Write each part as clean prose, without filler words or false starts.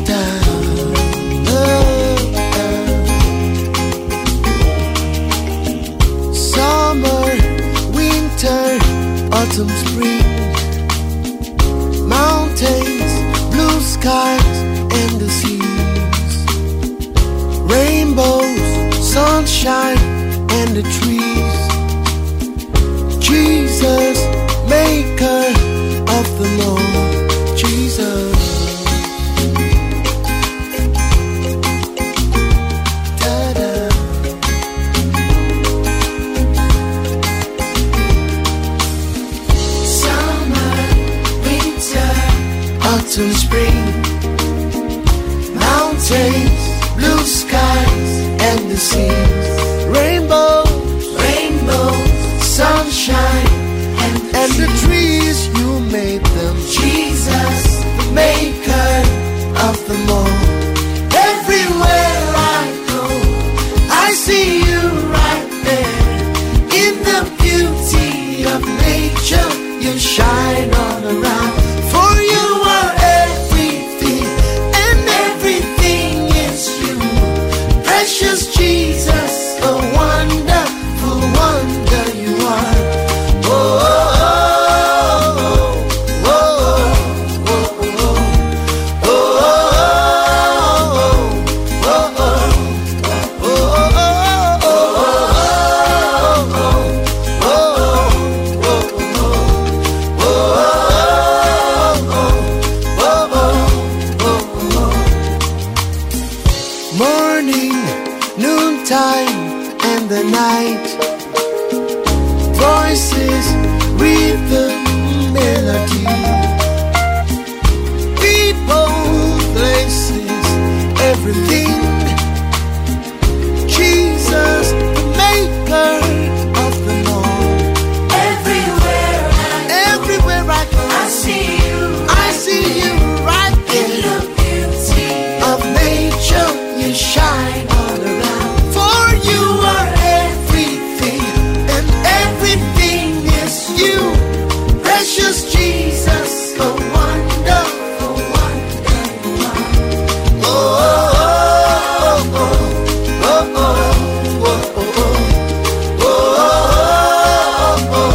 Summer, winter, autumn, spring, mountains, blue skies, and the seas, rainbows, sunshine, and the trees. Jesus, maker of them all. Jesus. Autumn, spring, mountains, blue skies, and the seas, rainbows, sunshine, and the trees. You made them. Jesus, the maker of them all. Everywhere I go, I see you right there. In the beauty of nature, you shine all around. For you are everything, and everything is you. Precious Jesus, a wonderful wonder you are. Oh, oh, oh, oh, oh, oh, morning, noontime, and the night. Voices, rhythm, melody. People, places, everything. Jesus, the maker of them all. Everywhere I go, I see you right there. In the beauty of nature, you shine all around. For you are everything, and everything is you. Precious Jesus, a wonderful wonder you are. Oh, oh, oh, oh, oh, oh, oh, oh, oh, oh, oh,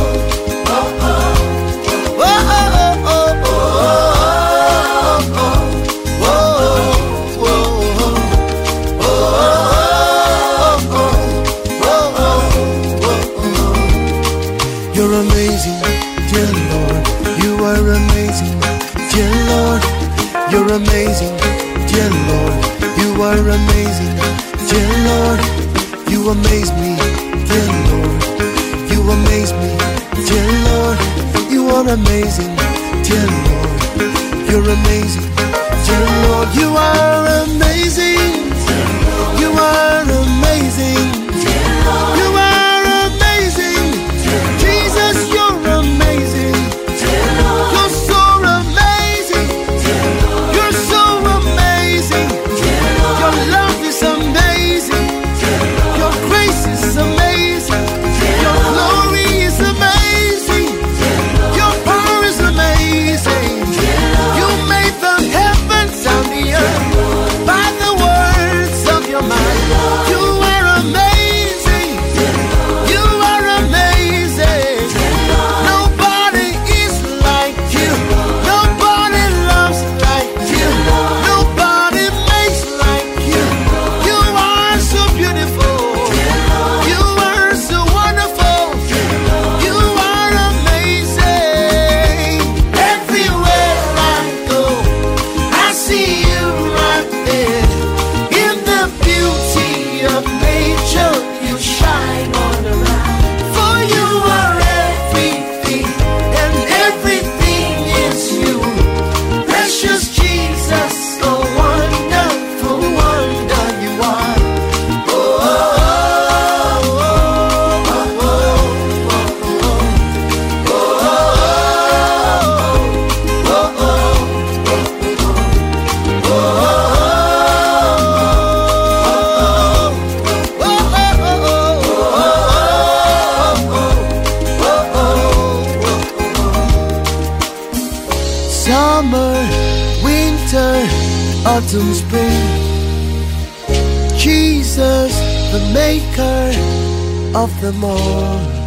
you're amazing, dear Lord. You are amazing, dear Lord. You're amazing, dear Lord. You are amazing, dear Lord. You amaze me, dear Lord. You amaze me, dear Lord. You are amazing, dear Lord. You're amazing, dear Lord. You are amazing. You are amazing. You are amazing. Jesus, you're amazing. You're so amazing. You're so amazing. Your love is amazing. Your grace is amazing. Your glory is amazing. Your power is amazing. You made the heavens and the earth. autumn, spring. Jesus, the maker of them all.